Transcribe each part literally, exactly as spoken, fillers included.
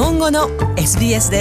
本語の エスビーエス です。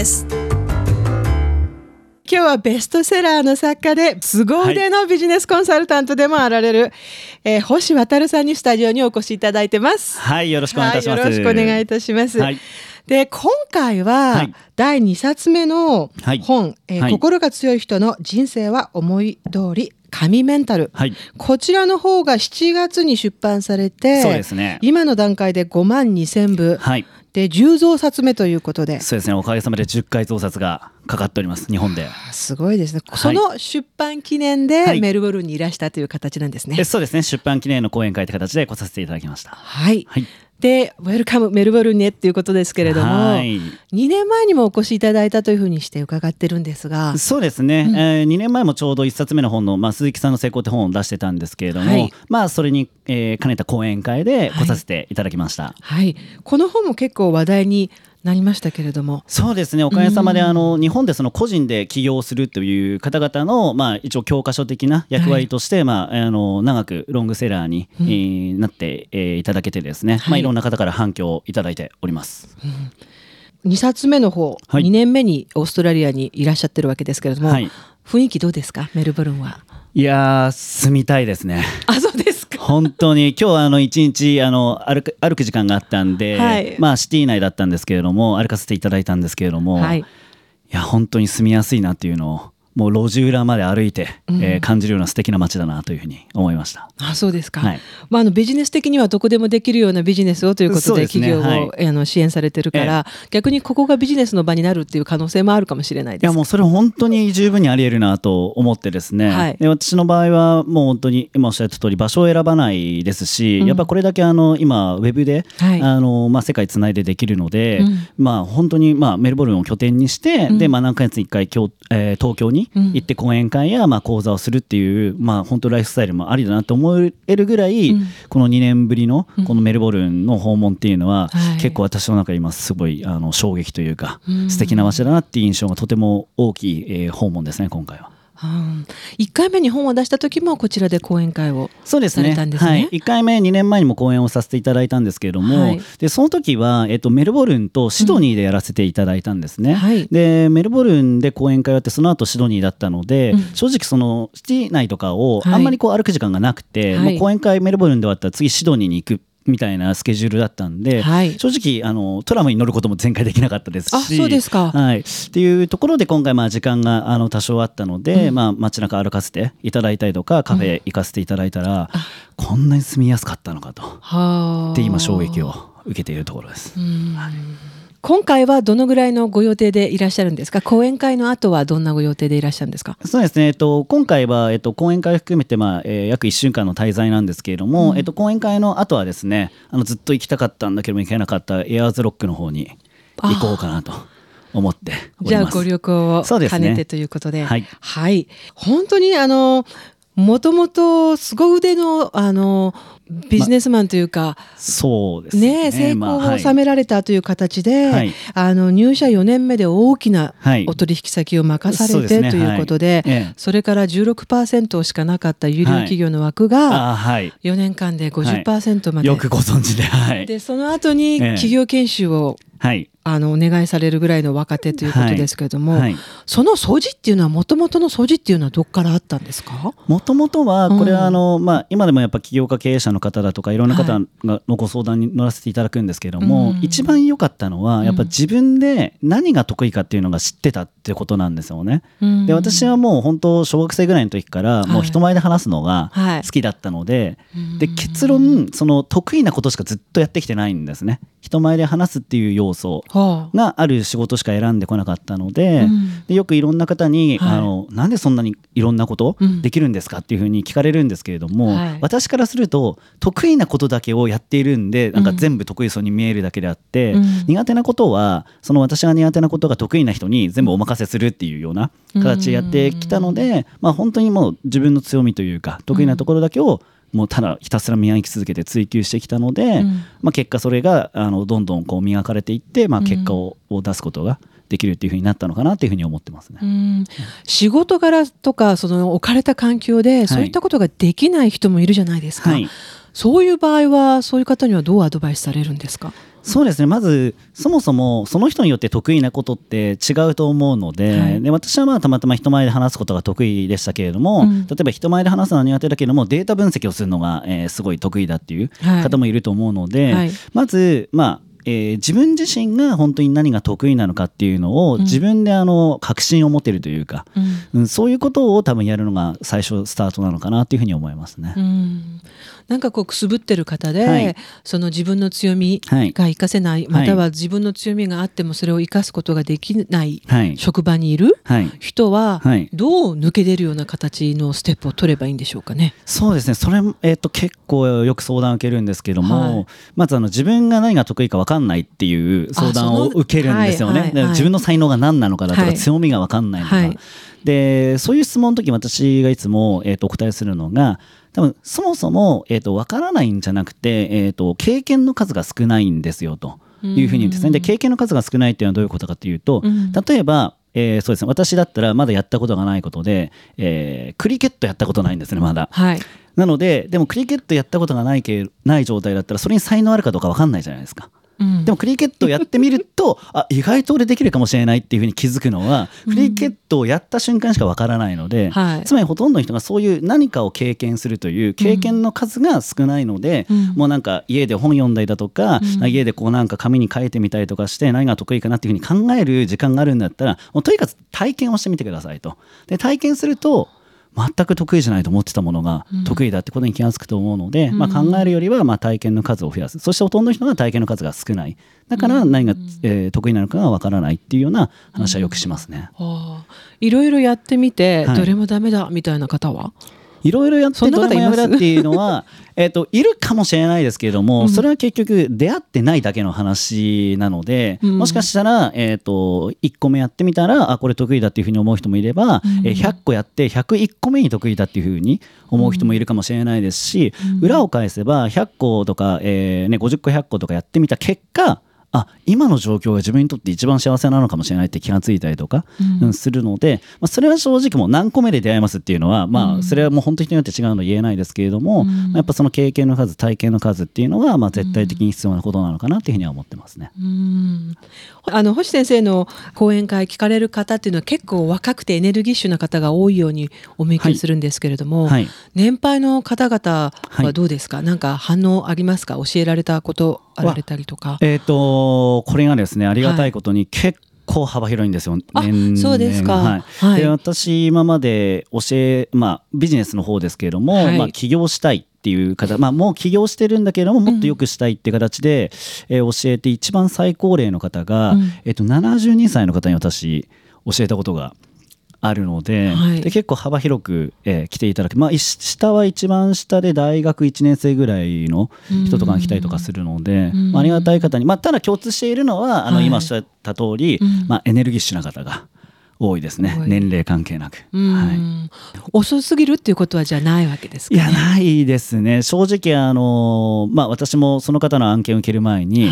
今日はベストセラーの作家で凄腕のビジネスコンサルタントでもあられる、はいえー、星渉さんにスタジオにお越しいただいてます。 はい、よろしくお願いいたします。はい、 よろしくお願いいたします。 はい、 で今回はだいにさつめの本、はいえーはい、心が強い人の人生は思い通り神メンタル、はい、こちらの方がしちがつに出版されて、そうですね、今の段階でごまんにせんぶ、はい、でじゅうぞうさつめということで、 そうですね、おかげさまでじゅっかい増刷がかかっております、日本で。 すごいですね。その出版記念でメルボルンにいらしたという形なんですね。 はい、そうですね、出版記念の講演会という形で来させていただきました。 はい、はい、でウェルカムメルボルンへっていうことですけれども、はい、にねんまえにもお越しいただいたというふうにして伺ってるんですが。 そうですね、うんえー、にねんまえもちょうどいっさつめの本の、まあ、鈴木さんの成功って本を出してたんですけれども、はい、まあそれに、えー、兼ねた講演会で来させていただきました。 はい、はい、この本も結構話題になりましたけれども。 そうですね、おかげさまであの日本でその個人で起業するという方々の、まあ、一応教科書的な役割として、はいまあ、あの長くロングセラーに、うんえー、なって、えー、いただけてですね、はいまあ、いろんな方から反響をいただいております。 うん、にさつめの方、はい、にねんめにオーストラリアにいらっしゃってるわけですけれども、はい、雰囲気どうですか、メルボルンは。 いやー、住みたいですね。 あ、そうですか。 本当に今日はあの一日あの歩く、歩く時間があったんで、はい、まあシティ内だったんですけれども、歩かせていただいたんですけれども、はい、いや本当に住みやすいなっていうのをもう路地裏まで歩いて、うんえー、感じるような素敵な街だなというふうに思いました。 あ、そうですか。はいまあ、あのビジネス的にはどこでもできるようなビジネスをということで、ね、企業を、はい、あの支援されてるから、えー、逆にここがビジネスの場になるっていう可能性もあるかもしれないです。 いやもうそれ本当に十分にあり得るなと思ってですね、はい、で私の場合はもう本当に今おっしゃった通り場所を選ばないですし、うん、やっぱこれだけあの今ウェブで、はいあのまあ、世界つないでできるので、うんまあ、本当にまあメルボルンを拠点にして、うん、でまあ何ヶ月にいっかい今日、えー、東京に行って講演会やまあ講座をするっていう、まあ、本当ライフスタイルもありだなと思えるぐらい、うん、このにねんぶりのこのメルボルンの訪問っていうのは、うん、結構私の中で今すごいあの衝撃というか、うん、素敵な場所だなっていう印象がとても大きい、えー、訪問ですね今回は。 うん、いっかいめに本を出した時もこちらで講演会をされたんですね。 はい、いっかいめにねんまえにも講演をさせていただいたんですけれども、はい、でその時は、えっと、メルボルンとシドニーでやらせていただいたんですね。うんはい、でメルボルンで講演会をやってその後シドニーだったので、うん、正直そのシティ内とかをあんまりこう歩く時間がなくて、はい、もう講演会メルボルンで終わったら次シドニーに行くみたいなスケジュールだったんで、はい、正直あのトラムに乗ることも前回できなかったですし、 あ、そうですか。 はい、っていうところで今回まあ時間があの多少あったので、うんまあ、街中歩かせていただいたりとかカフェ行かせていただいたら、うん、こんなに住みやすかったのかとで今衝撃を受けているところです。うんはい、 今回はどのぐらいのご予定でいらっしゃるんですか。講演会の後はどんなご予定でいらっしゃるんですか。 そうですね、えっと、今回は、えっと、講演会を含めて、まあえー、約いっしゅうかんの滞在なんですけれども、うんえっと、講演会の後はですね、あのずっと行きたかったんだけども行けなかったエアーズロックの方に行こうかなと思っております。 じゃあご旅行を兼ねてということで、 ねはいはい、本当にあのもともと凄腕のあのビジネスマンというか、ま、 そうですね、 ね成功を収められたという形で、はい、あの入社よねんめで大きなお取引先を任されて、はい、ということで、そ, で、ねはい、それから じゅうろくパーセント しかなかった有料企業の枠がよねんかんで ごじゅっパーセント まで、 はい、よくご存知で、はい、 でその後に企業研修を、はいあのお願いされるぐらいの若手ということですけれども、はいはい、その素地っていうのはもともとの素地っていうのはどこからあったんですか。 もともとはこれはあの、うんまあ、今でもやっぱ起業家経営者の方だとかいろんな方のご相談に乗らせていただくんですけれども、はい、一番良かったのはやっぱ自分で何が得意かっていうのが知ってたってことなんですよね。うん、で私はもう本当小学生ぐらいの時からもう人前で話すのが好きだったので、はい、で結論その得意なことしかずっとやってきてないんですね。人前で話すっていう要素がある仕事しか選んでこなかったので、うん、でよくいろんな方に、はい、あのなんでそんなにいろんなことできるんですかっていうふうに聞かれるんですけれども、はい、私からすると得意なことだけをやっているんでなんか全部得意そうに見えるだけであって、うん、苦手なことはその私が苦手なことが得意な人に全部お任せするっていうような形でやってきたので、うんまあ、本当にもう自分の強みというか得意なところだけをもうただひたすら磨き続けて追求してきたので、うんまあ、結果それがあのどんどんこう磨かれていって、まあ、結果を出すことができるっていう風になったのかなっていう風に思ってますね。 うん仕事柄とかその置かれた環境でそういったことができない人もいるじゃないですか。はい、 そういう場合はそういう方にはどうアドバイスされるんですか？ そうですね、まずそもそもその人によって得意なことって違うと思うので、はい、で私はまあたまたま人前で話すことが得意でしたけれども、うん、例えば人前で話すのは苦手だけれどもデータ分析をするのが、えー、すごい得意だっていう方もいると思うので、はい、まずまあえー、自分自身が本当に何が得意なのかっていうのを自分であの確信を持てるというか、うんうん、そういうことを多分やるのが最初スタートなのかなというふうに思いますね。 うんなんかこうくすぶってる方で、はい、その自分の強みが活かせない、はい、または自分の強みがあってもそれを生かすことができない職場にいる人はどう抜け出るような形のステップを取ればいいんでしょうかね。 そうですね、それ、えー、と結構よく相談を受けるんですけども、はい、まずあの自分が何が得意か分かんないっていう相談を受けるんですよね。はいはいはい、自分の才能が何なのかだとか、はい、強みが分かんないのか、はい、でそういう質問の時私がいつも、えー、とお答えするのが多分そもそも、えー、と分からないんじゃなくて、えー、と経験の数が少ないんですよというふうに言うんですね。で経験の数が少ないっていうのはどういうことかというと、例えば、えーそうですね、私だったらまだやったことがないことで、えー、クリケットやったことないんですねまだ、はい、なのででもクリケットやったことがないけない状態だったらそれに才能あるかどうか分かんないじゃないですか。うん、でもクリケットをやってみるとあ意外と俺できるかもしれないっていうふうに気づくのは、うん、クリケットをやった瞬間しかわからないので、はい、つまりほとんどの人がそういう何かを経験するという経験の数が少ないので、うん、もうなんか家で本読んだりだとか、うん、家でこうなんか紙に書いてみたりとかして何が得意かなっていうふうに考える時間があるんだったらもうとにかく体験をしてみてくださいと。で体験すると全く得意じゃないと思ってたものが得意だってことに気がつくと思うので、うんまあ、考えるよりはまあ体験の数を増やす。そしてほとんどの人が体験の数が少ない。だから何が、えー、得意なのかがわからないっていうような話はよくしますね。 うんはあ、いろいろやってみて、はい、どれもダメだみたいな方はいろいろやってどれもやめだっていうのはえーといるかもしれないですけれども、うん、それは結局出会ってないだけの話なので、うん、もしかしたら、えーといっこめやってみたらあこれ得意だっていうふうに思う人もいれば、うんえー、ひゃっこやってひゃくいっこめに得意だっていうふうに思う人もいるかもしれないですし、うん、裏を返せばひゃっことか、えーね、ごじゅっこひゃっことかやってみた結果あ今の状況が自分にとって一番幸せなのかもしれないって気がついたりとか、うん、するので、まあ、それは正直もう何個目で出会いますっていうのは、まあ、それはもう本当に人によって違うの言えないですけれども、うんまあ、やっぱその経験の数体験の数っていうのがまあ絶対的に必要なことなのかなっていうふうには思ってますね。 うんあの星先生の講演会聞かれる方っていうのは結構若くてエネルギッシュな方が多いようにお見受けするんですけれども、はいはい、年配の方々はどうですか、はい、なんか反応ありますか？教えられたことあられたりとか。 えーとこれがですねありがたいことに結構幅広いんですよ、はい、年齢が。 そうですか、 はいはい、で私今まで教え、まあ、ビジネスの方ですけれども、はいまあ、起業したいっていう方、まあ、もう起業してるんだけれどももっと良くしたいっていう形で、うんえー、教えて一番最高齢の方が、うんえー、とななじゅうにさいの方に私教えたことがあるの で,、はい、で結構幅広く、えー、来ていただく、まあ、下は一番下で大学いちねん生ぐらいの人とかが来たりとかするので、まあ、ありがたい方に、まあ、ただ共通しているのはあの、はい、今おっしゃった通り、まあ、エネルギッシュな方が多いですね。年齢関係なく、はい、 遅すぎるっていうことはじゃないわけですかね。 いやないですね正直あの、まあ、私もその方の案件を受ける前に、はい、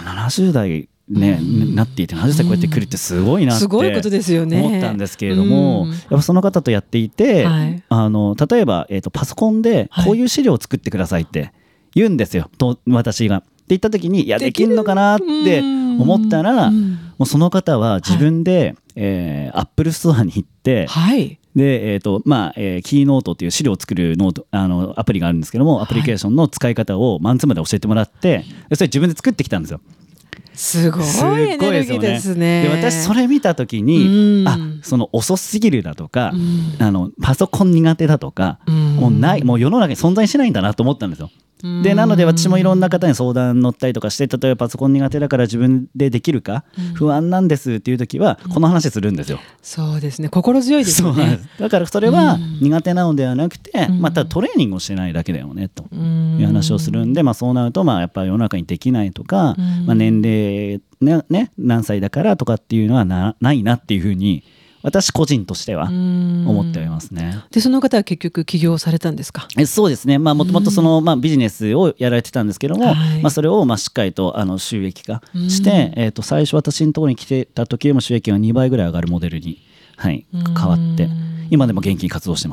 ななじゅう代ね、なっていてななじゅっさいこうやって来るってすごいなって思ったんですけれども、やっぱその方とやっていて、はい、あの例えば、えーと、パソコンでこういう資料を作ってくださいって言うんですよ、と私が。って言った時にいやできるのかなって思ったら、もうその方は自分で、はいえー、Apple ストアに行って、はいでえーとまあえー、キーノートっていう資料を作るノートあのアプリがあるんですけどもアプリケーションの使い方をマンツーマンで教えてもらって、それ自分で作ってきたんですよ。 すごいエネルギーですね。 で私それ見た時に、うん、あその遅すぎるだとか、うん、あのパソコン苦手だとか、うん、もうないもう世の中に存在しないんだなと思ったんですよ。でなので私もいろんな方に相談乗ったりとかして、例えばパソコン苦手だから自分でできるか不安なんですっていう時はこの話するんですよ、うん、 そうですね心強いですよね。 そうだからそれは苦手なのではなくて、うん、またトレーニングをしてないだけだよねという話をするんで、まあ、そうなるとまあやっぱり世の中にできないとか、うんまあ、年齢、ねね、何歳だからとかっていうのは な, ないなっていうふうに私個人としては思っておりますね。 でその方は結局起業されたんですか？ えそうですね、まあ、もともとその、まあ、ビジネスをやられてたんですけども、はいまあ、それをまあしっかりとあの収益化して、えー、と最初私のところに来てた時よりも収益がにばいぐらい上がるモデルに、はい、変わって今でも元気に活動してますよ。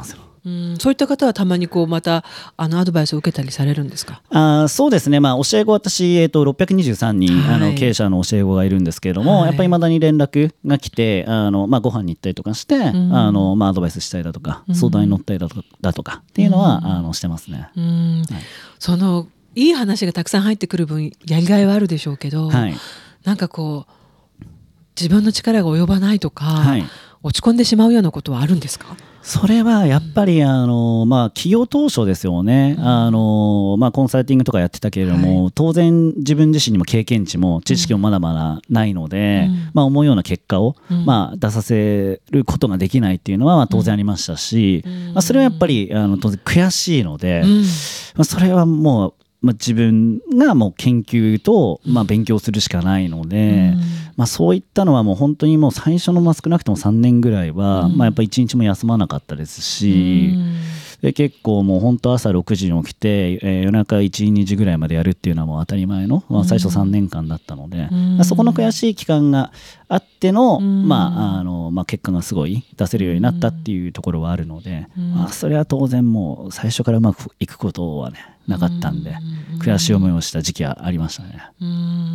うん、そういった方はたまにこうまたあのアドバイスを受けたりされるんですか？ あそうですね、まあ、教え子私、えー、とろっぴゃくにじゅうさんにん、はい、あの経営者の教え子がいるんですけれども、はい、やっぱり未だに連絡が来てあの、まあ、ご飯に行ったりとかして、うんあのまあ、アドバイスしたりだとか、うん、相談に乗ったりだとか、だとかっていうのは、うん、あのしてますね。うん、 はい、そのいい話がたくさん入ってくる分やりがいはあるでしょうけど、はい、なんかこう自分の力が及ばないとか、はい、落ち込んでしまうようなことはあるんですか？ それはやっぱりあの、まあ、企業当初ですよね、うんあのまあ、コンサルティングとかやってたけれども、はい、当然自分自身にも経験値も知識もまだまだないので、うんまあ、思うような結果を、うんまあ、出させることができないっていうのはまあ当然ありましたし、うんまあ、それはやっぱりあの当然悔しいので、うんまあ、それはもうまあ、自分がもう研究とまあ勉強するしかないので、うんまあ、そういったのはもう本当にもう最初のまあ少なくともさんねんぐらいは、うんまあ、やっぱりいちにちも休まなかったですし、うん、で結構もう本当朝ろくじに起きて、えー、夜中いち、にじぐらいまでやるっていうのはもう当たり前の、まあ、最初さんねんかんだったので、うんまあ、そこの悔しい期間があっての、うんまああのまあ、結果がすごい出せるようになったっていうところはあるので、うんまあ、それは当然もう最初からうまくいくことはねなかったんで、うん、悔しい思いをした時期はありましたね。 うん、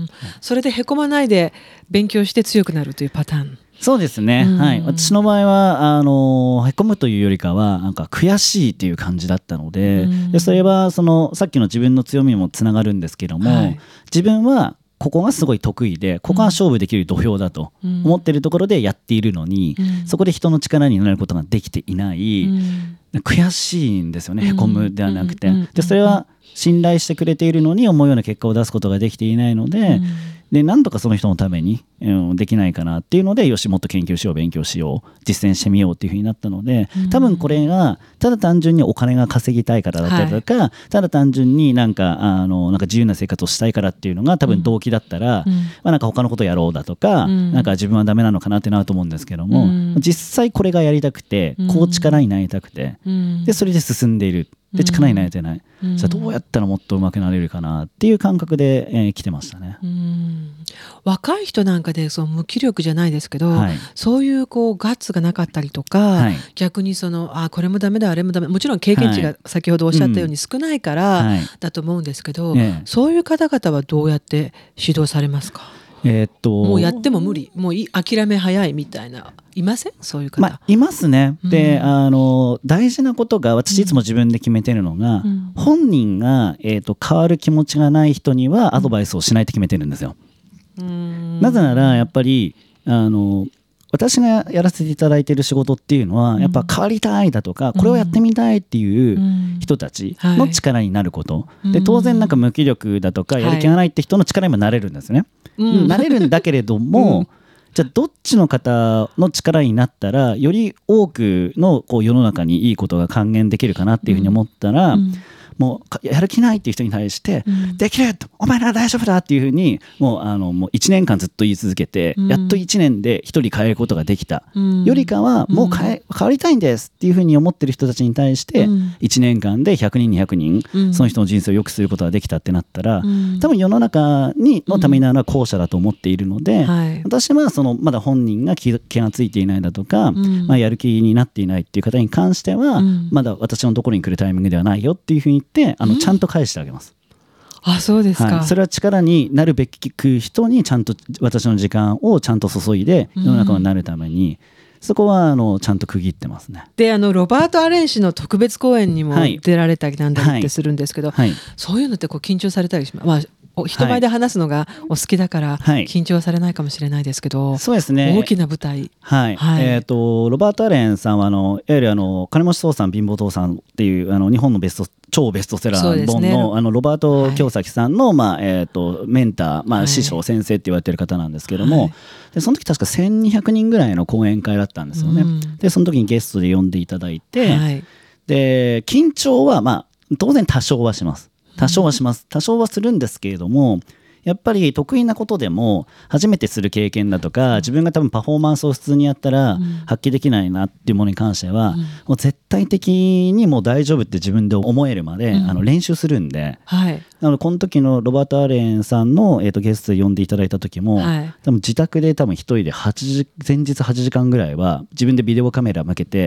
それでへこまないで勉強して強くなるというパターン。 そうですね、うんはい、私の場合はあのへこむというよりかはなんか悔しいっていう感じだったので、うん、でそれはそのさっきの自分の強みにもつながるんですけども、はい、自分はここがすごい得意でここが勝負できる土俵だと思っているところでやっているのに、うん、そこで人の力になることができていない、うん、悔しいんですよね。へこむではなくて、でそれは信頼してくれているのに思うような結果を出すことができていないので、うんで何とかその人のために、うん、できないかなっていうのでよしもっと研究しよう勉強しよう実践してみようっていうふうになったので、多分これがただ単純にお金が稼ぎたいからだったりとか、はい、ただ単純になんかあのなんか自由な生活をしたいからっていうのが多分動機だったら、うんまあ、なんか他のことやろうだとか、うん、なんか自分はダメなのかなってなると思うんですけども、うん、実際これがやりたくてこう力になりたくて、うん、でそれで進んでいるで力になれてない、うん、じゃあどうやったらもっと上手くなれるかなっていう感覚で、えー、来てましたね。うん若い人なんかでその無気力じゃないですけど、はい、そういうこうガッツがなかったりとか、はい、逆にそのあこれもダメだあれもダメ、もちろん経験値が先ほどおっしゃったように少ないからだと思うんですけど、はいうん、そういう方々はどうやって指導されますか？えー、っともうやっても無理もうい諦め早いみたいないません？そういう方、まあ、 いますね、うん、であの大事なことが私いつも自分で決めてるのが、うん、本人が、えー、っと変わる気持ちがない人にはアドバイスをしないと決めてるんですよ。うん、なぜならやっぱりあの私がやらせていただいている仕事っていうのはやっぱ変わりたいだとか、うん、これをやってみたいっていう人たちの力になること、うんはい、で当然なんか無気力だとかやる気がないって人の力にもなれるんですね、はい、なれるんだけれども、うんじゃあどっちの方の力になったらより多くのこう世の中にいいことが還元できるかなっていうふうに思ったら、うんうんもうやる気ないっていう人に対して、うん、できるお前なら大丈夫だっていうふうにもうあのもういちねんかんずっと言い続けて、うん、やっといちねんでひとり変えることができた、うん、よりかはもう変え、変わりたいんですっていうふうに思ってる人たちに対して、うん、いちねんかんでひゃくにんにひゃくにん、うん、その人の人生を良くすることができたってなったら、うん、多分世の中にのためになるのは後者だと思っているので、うんはい、私はそのまだ本人が気がついていないだとか、うんまあ、やる気になっていないっていう方に関しては、うん、まだ私のところに来るタイミングではないよっていうふうに言ってあのちゃんと返してあげます。 あ、そうですか、 はい、それは力になるべき人にちゃんと私の時間をちゃんと注いで世の中になるために、うん、そこはあのちゃんと区切ってますね。 であのロバート・アレン氏の特別公演にも出られたりなんだりってするんですけど、はいはい、そういうのってこう緊張されたりします、まあ人前で話すのがお好きだから緊張されないかもしれないですけど、はい、そうですね、大きな舞台、 はいはい、えー、とロバート・アレンさんはあのいわゆるあの金持ち父さん貧乏父さんっていうあの日本のベスト超ベストセラー本 の,、ね、あのロバート京崎さんの、はいまあえー、とメンター、まあ、師匠、はい、先生って言われてる方なんですけども、はい、でその時確かせんにひゃくにんぐらいの講演会だったんですよね、うん、でその時にゲストで呼んでいただいて、はい、で緊張は、まあ、当然多少はします多少はします多少はするんですけれども、やっぱり得意なことでも初めてする経験だとか、自分が多分パフォーマンスを普通にやったら発揮できないなっていうものに関しては、もう絶対的にもう大丈夫って自分で思えるまで、うん、あの練習するんで、はい、なのでこの時のロバート・アレンさんの、えーとゲストで呼んでいただいた時も、はい、多分自宅で多分一人ではちじ前日はちじかんぐらいは自分でビデオカメラ向けて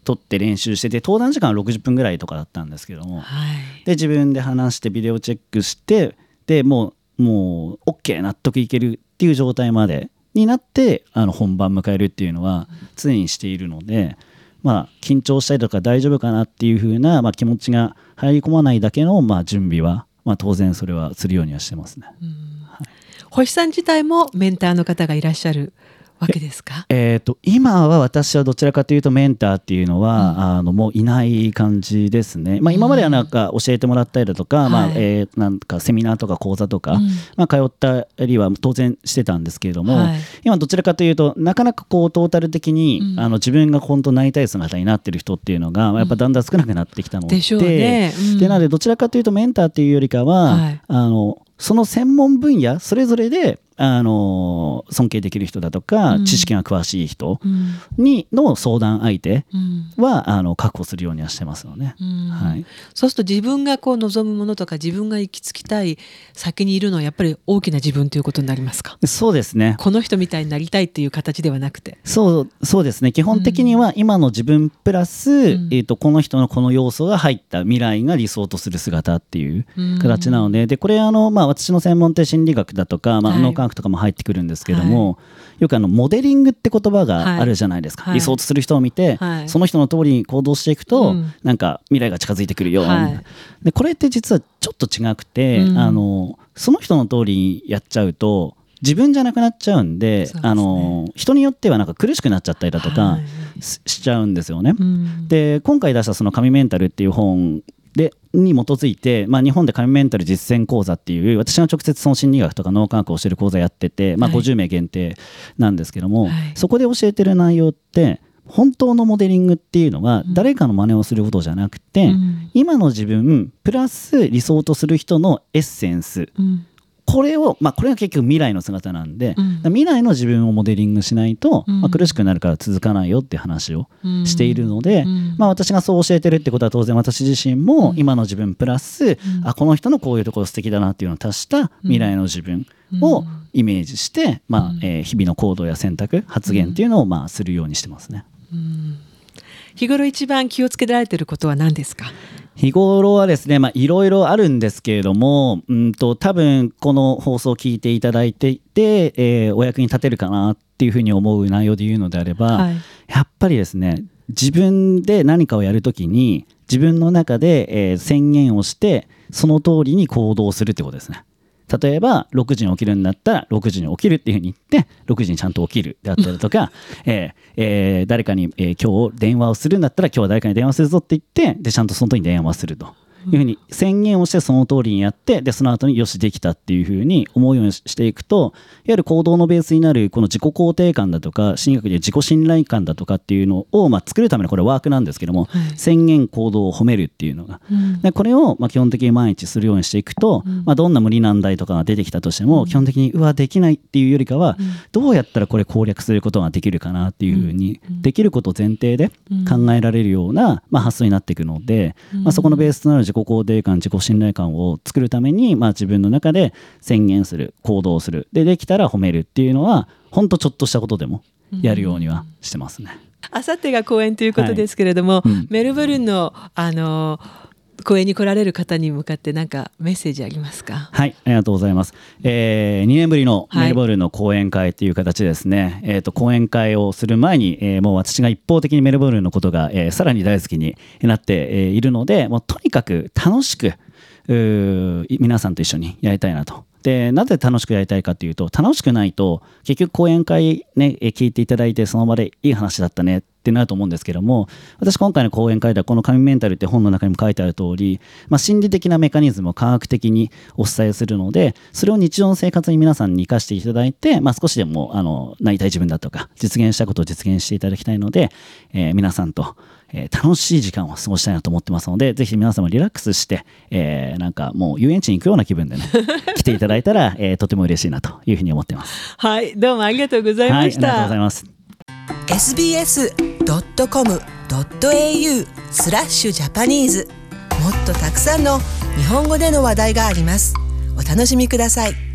取って練習してて、登壇時間はろくじゅっぷんぐらいとかだったんですけども、 はい、 で自分で話してビデオチェックして、でもうもう OK 納得いけるっていう状態までになってあの本番迎えるっていうのは常にしているので、まあ、緊張したりとか大丈夫かなっていう風な、まあ、気持ちが入り込まないだけの、まあ、準備は、まあ、当然それはするようにはしてますね。 うん、はい、星さん自体もメンターの方がいらっしゃるわけですか？ えー、と今は私はどちらかというとメンターっていうのは、うん、あのもういない感じですね。まあ、今まではなんか教えてもらったりだとか、うん、まあえー、なんかセミナーとか講座とか、うん、まあ、通ったりは当然してたんですけれども、はい、今どちらかというとなかなかこうトータル的に、うん、あの自分が本当なりたい姿になってる人っていうのが、うん、やっぱだんだん少なくなってきたので、 でしょうね、うん、 でなのでどちらかというとメンターっていうよりかは、はい、あのその専門分野それぞれであの尊敬できる人だとか、うん、知識が詳しい人にの相談相手は、うん、あの確保するようにはしてますよね、うん、はい、 そうすると自分がこう望むものとか自分が行き着きたい先にいるのはやっぱり大きな自分ということになりますか？ そうですね。 この人みたいになりたいっていう形ではなくて、 そうそうですね。基本的には今の自分プラス、うん、えーと、この人のこの要素が入った未来が理想とする姿っていう形なので、うん、でこれあの、まあ、私の専門って心理学だとか、まあ、脳科学とかも入ってくるんですけども、はい、よくあのモデリングって言葉があるじゃないですか、はい、理想とする人を見て、はい、その人の通りに行動していくと、うん、なんか未来が近づいてくるよ、はい、でこれって実はちょっと違くて、うん、あのその人の通りにやっちゃうと自分じゃなくなっちゃうんで、あの人によってはなんか苦しくなっちゃったりだとか、はい、しちゃうんですよね、うん、で今回出したその神メンタルっていう本でに基づいて、まあ、日本で神メンタル実践講座っていう私が直接その心理学とか脳科学を教える講座やってて、まあ、ごじゅうめい限定なんですけども、はい、そこで教えてる内容って本当のモデリングっていうのは誰かの真似をすることじゃなくて、うん、今の自分プラス理想とする人のエッセンス、うん、これを、まあ、これが結局未来の姿なんで、うん、未来の自分をモデリングしないと、うん、まあ、苦しくなるから続かないよって話をしているので、うん、まあ、私がそう教えてるってことは当然私自身も今の自分プラス、うん、あこの人のこういうところ素敵だなっていうのを足した未来の自分をイメージして、まあえー、日々の行動や選択発言っていうのをまあするようにしてますね。うん、 日頃一番気をつけられていることは何ですか？ 日頃はですね、まあ、いろいろあるんですけれども、うんと多分この放送を聞いていただいていて、えー、お役に立てるかなっていうふうに思う内容で言うのであれば、はい、やっぱりですね、自分で何かをやるときに自分の中で、えー、宣言をしてその通りに行動するってことですね。例えばろくじに起きるんだったらろくじに起きるっていうふうに言ってろくじにちゃんと起きるであったりとかえーえー、誰かに、えー、今日電話をするんだったら今日は誰かに電話するぞって言ってでちゃんとその時に電話するというふうに宣言をしてその通りにやってでその後によしできたっていうふうに思うようにしていくと、いわゆる行動のベースになるこの自己肯定感だとか心理学でいう自己信頼感だとかっていうのを、まあ、作るためのこれワークなんですけども、はい、宣言行動を褒めるっていうのが、うん、でこれをまあ基本的に毎日するようにしていくと、うん、まあ、どんな無理難題とかが出てきたとしても、うん、基本的にうわできないっていうよりかは、うん、どうやったらこれ攻略することができるかなっていうふうに、うん、できることを前提で考えられるような、まあ、発想になっていくので、うん、まあ、そこのベースとなる自己肯定感自己信頼感を作るために、まあ、自分の中で宣言する行動するでできたら褒めるっていうのは本当ちょっとしたことでもやるようにはしてますね。 あさってが公演ということですけれども、はい、うん、メルボルンの、あの公演に来られる方に向かって何かメッセージありますか？ はい、ありがとうございます。えー、にねんぶりのメルボルンの講演会という形でですね、はい、えー、と講演会をする前に、えー、もう私が一方的にメルボルンのことが、えー、さらに大好きになって、えー、いるので、もうとにかく楽しく皆さんと一緒にやりたいなと。でなぜ楽しくやりたいかというと、楽しくないと結局講演会ね聞いていただいてその場でいい話だったねってなると思うんですけども、私今回の講演会ではこの神メンタルって本の中にも書いてある通り、まあ、心理的なメカニズムを科学的にお伝えするので、それを日常の生活に皆さんに生かしていただいて、まあ、少しでもあのなりたい自分だとか実現したことを実現していただきたいので、えー、皆さんとえー、楽しい時間を過ごしたいなと思ってますので、ぜひ皆様リラックスして、えー、なんかもう遊園地に行くような気分でね来ていただいたら、えー、とても嬉しいなというふうに思ってます。 はい、どうもありがとうございました。 はい、ありがとうございます。 エスビーエスドットコムドットエーユー スラッシュジャパニーズ、もっとたくさんの日本語での話題があります。お楽しみください。